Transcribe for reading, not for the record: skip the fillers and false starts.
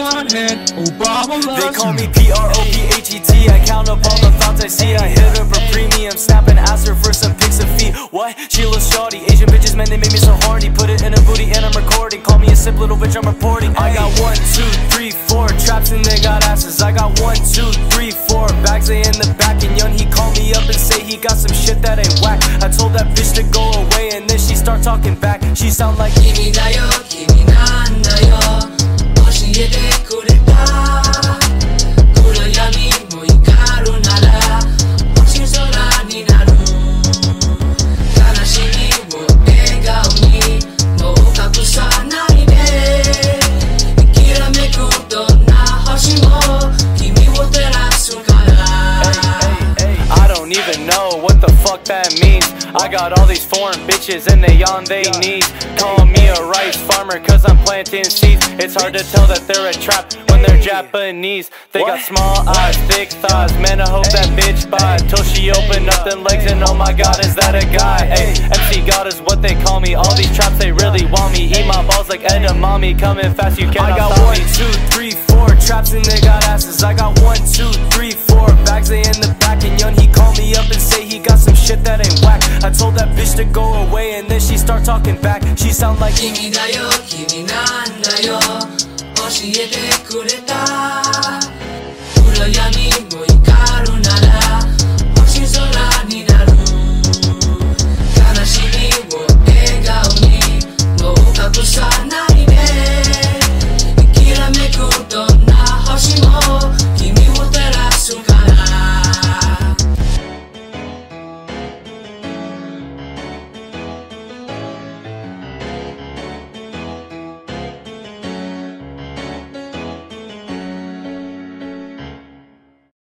미안해 Obama loves They call me P-R-O-P-H-E-T. I count up all the thoughts I see. I hit her for premium, snap and ask her for some pics and feet. What? She looks shawty. Asian bitches, man, they make me so horny. Put it in a booty and I'm recording. Call me a simp little bitch, I'm reporting. I got 1, 2, 3, 4 traps and they got asses. I got 1, 2, 3, 4 bags, they in the back. And young, he call me up and say he got some shit that ain't whack. I told that bitch to go away and then she start talking back. She sound like Kimi da yo, kimi nan da yo, oshiete kureta. Kurayami mo ikaru nara, oshin sora ni naru. Kanashimi wo egao ni mou kakusanai de. Kirameku donna hoshi mo kimi wo terasu kara. I don't even know what the fuck that means. I got all these foreign bitches and they on they knees. Call me a rice farmer cause I'm planting seeds. It's hard to tell that they're a trap when they're Japanese. They got small eyes, thick thighs, man I hope that bitch buys. Till she open up them legs and oh my god is that a guy. Ay, MC God is what they call me. All these traps they really want me. Eat my balls like edamame, coming fast you cannot stop me. I got 1, 2, 3, 4 traps and they got asses. I got 1, 2, 3, 4 bags, they in the back. And young he call me up and say he got some shit that ain't whack. I told that bitch to go away and then she start talking back. She sound like Kimi da yo, kimi nan da yo, oshiete kureta.